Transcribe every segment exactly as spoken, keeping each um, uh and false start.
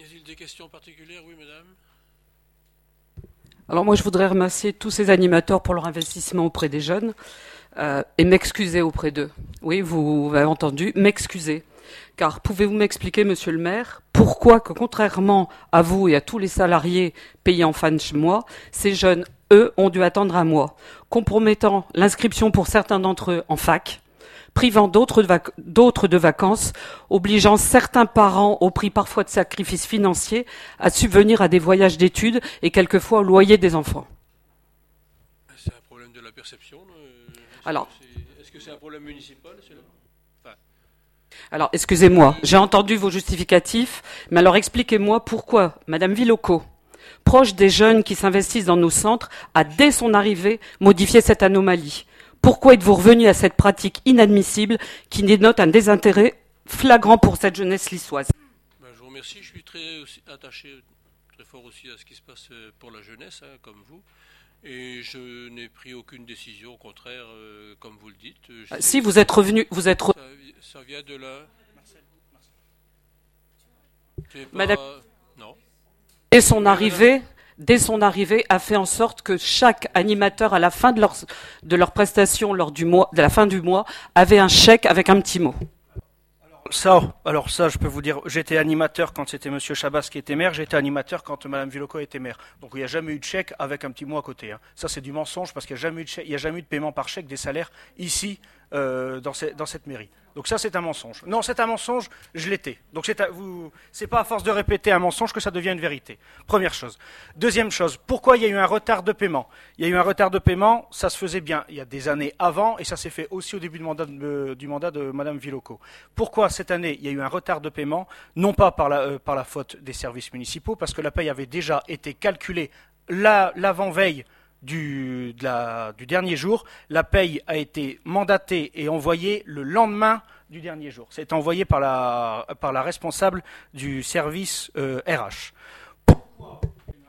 a-t-il des questions particulières? Oui, madame. Alors moi, je voudrais remercier tous ces animateurs pour leur investissement auprès des jeunes euh, et m'excuser auprès d'eux. Oui, vous, vous avez entendu, m'excuser. Car pouvez-vous m'expliquer, monsieur le maire, pourquoi que contrairement à vous et à tous les salariés payés en fin de mois, ces jeunes, eux, ont dû attendre un mois, compromettant l'inscription pour certains d'entre eux en fac, privant d'autres de, vac- d'autres de vacances, obligeant certains parents, au prix parfois de sacrifices financiers, à subvenir à des voyages d'études et quelquefois au loyer des enfants. C'est un problème de la perception. Est-ce Alors, que c'est, est-ce que c'est un problème municipal? C'est là enfin, alors excusez-moi, j'ai entendu vos justificatifs, mais alors expliquez-moi pourquoi Madame Villoco, proche des jeunes qui s'investissent dans nos centres, a dès son arrivée modifié cette anomalie. Pourquoi êtes-vous revenu à cette pratique inadmissible qui dénote un désintérêt flagrant pour cette jeunesse lissoise? ben, je vous remercie. Je suis très aussi attaché, très fort aussi à ce qui se passe pour la jeunesse, hein, comme vous. Et je n'ai pris aucune décision, au contraire, euh, comme vous le dites. Je Si vous êtes revenu, vous êtes re... ça, ça vient de là. C'est pas... Madame, Non. dès son arrivée, dès son arrivée, a fait en sorte que chaque animateur, à la fin de leur, de leur prestation, lors du mois, de la fin du mois, avait un chèque avec un petit mot. Ça, alors ça, je peux vous dire, j'étais animateur quand c'était Monsieur Chabas qui était maire, j'étais animateur quand Madame Villoco était maire. Donc il n'y a jamais eu de chèque avec un petit mot à côté. Hein. Ça, c'est du mensonge parce qu'il n'y a jamais eu de chèque, il n'y a jamais eu de paiement par chèque des salaires ici euh, dans, ces, dans cette mairie. Donc ça, c'est un mensonge. Non, c'est un mensonge, je l'étais. Donc c'est, à, vous, c'est pas à force de répéter un mensonge que ça devient une vérité. Première chose. Deuxième chose, pourquoi il y a eu un retard de paiement? Il y a eu un retard de paiement, ça se faisait bien il y a des années avant, et ça s'est fait aussi au début du mandat de, du mandat de Madame Villoco. Pourquoi cette année il y a eu un retard de paiement? Non pas par la, euh, par la faute des services municipaux, parce que la paye avait déjà été calculée la, l'avant-veille Du, de la, du dernier jour. La paye a été mandatée et envoyée le lendemain du dernier jour. C'est envoyé par la, par la responsable du service euh, R H. Pourquoi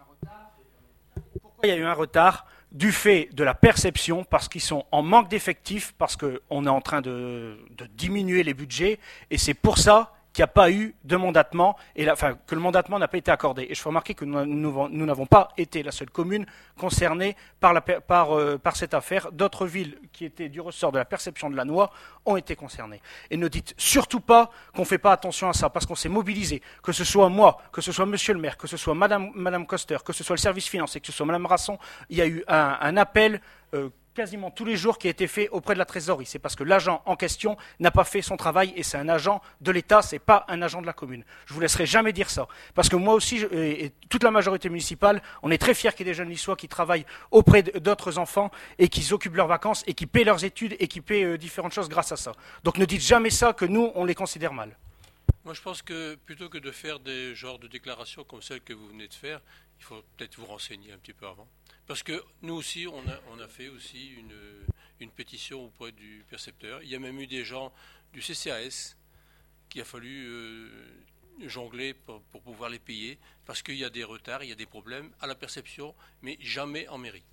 il y a eu un retard? Du fait de la perception, parce qu'ils sont en manque d'effectifs, parce qu'on est en train de, de diminuer les budgets, et c'est pour ça qu'il n'y a pas eu de mandatement, et la, enfin, que le mandatement n'a pas été accordé. Et je fais remarquer que nous, nous, nous n'avons pas été la seule commune concernée par, la, par, euh, par cette affaire. D'autres villes qui étaient du ressort de la perception de la loi ont été concernées. Et ne dites surtout pas qu'on ne fait pas attention à ça, parce qu'on s'est mobilisé, que ce soit moi, que ce soit monsieur le maire, que ce soit madame, madame Coster, que ce soit le service financier, que ce soit madame Rasson, il y a eu un, un appel euh, quasiment tous les jours qui a été fait auprès de la trésorerie. C'est parce que l'agent en question n'a pas fait son travail et c'est un agent de l'État, c'est pas un agent de la commune. Je vous laisserai jamais dire ça. Parce que moi aussi, je, et, et toute la majorité municipale, on est très fiers qu'il y ait des jeunes lycéens qui travaillent auprès d'autres enfants et qui occupent leurs vacances et qui paient leurs études et qui paient euh, différentes choses grâce à ça. Donc ne dites jamais ça que nous, on les considère mal. Moi, je pense que plutôt que de faire des genres de déclarations comme celles que vous venez de faire, il faut peut-être vous renseigner un petit peu avant. Parce que nous aussi, on a, on a fait aussi une, une pétition auprès du percepteur. Il y a même eu des gens du C C A S qui a fallu euh, jongler pour, pour pouvoir les payer, parce qu'il y a des retards, il y a des problèmes à la perception, mais jamais en mairie.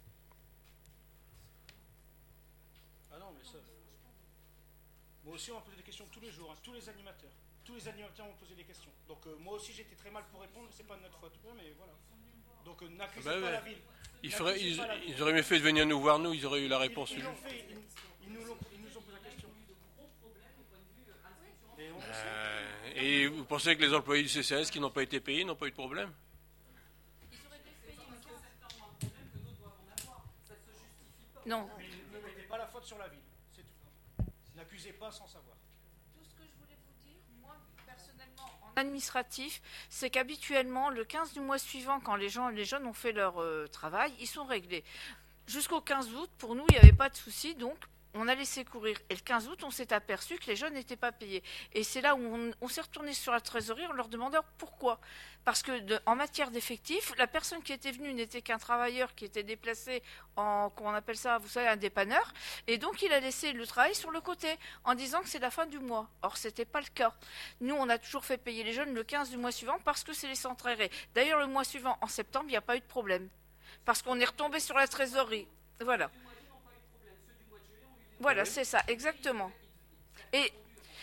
Ah non, mais ça... Moi aussi, on m'a posé des questions tous les jours, hein, tous les animateurs. Tous les animateurs ont posé des questions. Donc euh, moi aussi, j'étais très mal pour répondre, c'est pas de notre faute. Ouais, mais voilà. Donc euh, n'accusez ben, pas ouais. la ville. Ils, feraient, ils, ils auraient mieux fait de venir nous voir, nous, ils auraient eu la réponse. Ils, ils, fait, ils, ils, nous, ils nous ont posé la question. Et, euh, et vous pensez que les employés du C C A S qui n'ont pas été payés n'ont pas eu de problème? Non. Mais ne mettez pas la faute sur la ville, c'est tout. N'accusez pas sans savoir. Tout ce que je voulais vous dire, moi, personnellement, en administratif, c'est qu'habituellement, le quinze du mois suivant, quand les, gens, les jeunes ont fait leur euh, travail, ils sont réglés. Jusqu'au quinze août, pour nous, il n'y avait pas de souci, donc on a laissé courir. Et le quinze août, on s'est aperçu que les jeunes n'étaient pas payés. Et c'est là où on, on s'est retourné sur la trésorerie en leur demandant pourquoi. Parce que de, en matière d'effectifs, la personne qui était venue n'était qu'un travailleur qui était déplacé en, comment on appelle ça, vous savez, un dépanneur. Et donc, il a laissé le travail sur le côté en disant que c'est la fin du mois. Or, ce n'était pas le cas. Nous, on a toujours fait payer les jeunes le quinze du mois suivant parce que c'est les centres aérés. D'ailleurs, le mois suivant, en septembre, il n'y a pas eu de problème. Parce qu'on est retombé sur la trésorerie. Voilà. Voilà, c'est ça, exactement. Et,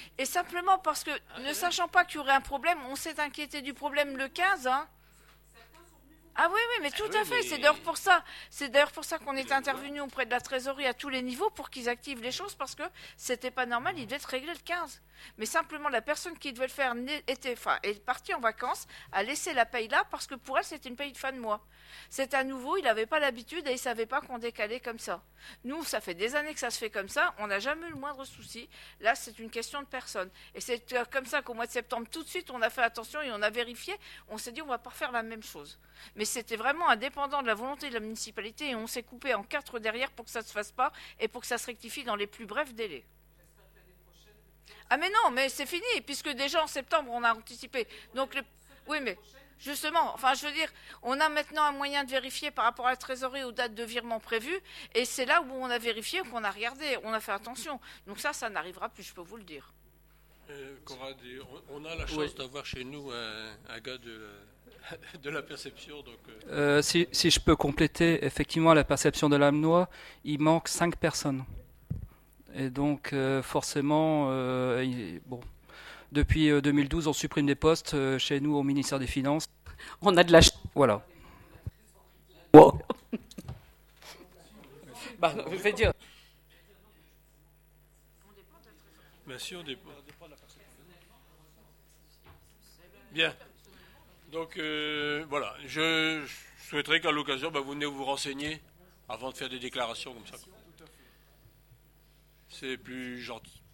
Et simplement parce que, ne sachant pas qu'il y aurait un problème, on s'est inquiété du problème le quinze, hein. Ah oui, oui, mais tout oui, à fait. mais- C'est d'ailleurs pour ça. C'est d'ailleurs pour ça qu'on est intervenu auprès de la trésorerie à tous les niveaux pour qu'ils activent les choses parce que c'était pas normal. Il devait être réglé le quinze. Mais simplement la personne qui devait le faire n'est- était, enfin, est partie en vacances, a laissé la paye là parce que pour elle c'était une paye de fin de mois. C'est à nouveau, il n'avait pas l'habitude et il savait pas qu'on décalait comme ça. Nous, ça fait des années que ça se fait comme ça. On n'a jamais eu le moindre souci. Là, c'est une question de personne. Et c'est euh, comme ça qu'au mois de septembre, tout de suite, on a fait attention et on a vérifié. On s'est dit, on va pas refaire la même chose. Mais c'était vraiment indépendant de la volonté de la municipalité et on s'est coupé en quatre derrière pour que ça ne se fasse pas et pour que ça se rectifie dans les plus brefs délais. Ah mais non, mais c'est fini, puisque déjà en septembre on a anticipé. Donc le... Oui mais justement, enfin je veux dire, on a maintenant un moyen de vérifier par rapport à la trésorerie aux dates de virement prévues, et c'est là où on a vérifié, qu'on a regardé, on a fait attention. Donc ça, ça n'arrivera plus, je peux vous le dire. Euh, Conrad, on, on a la chance Oui. d'avoir chez nous un, un gars de la, de la perception. Donc, euh, Euh, si, si je peux compléter, effectivement, à la perception de l'Amnois, il manque cinq personnes. Et donc, euh, forcément, euh, il- bon, depuis euh, deux mille douze, on supprime des postes euh, chez nous au ministère des Finances. On a de la... ch- Voilà. Wow. Bah, je vais dire. bien sûr, des... Bien. Donc euh, voilà, je souhaiterais qu'à l'occasion, bah, vous venez vous renseigner avant de faire des déclarations comme ça. C'est plus gentil.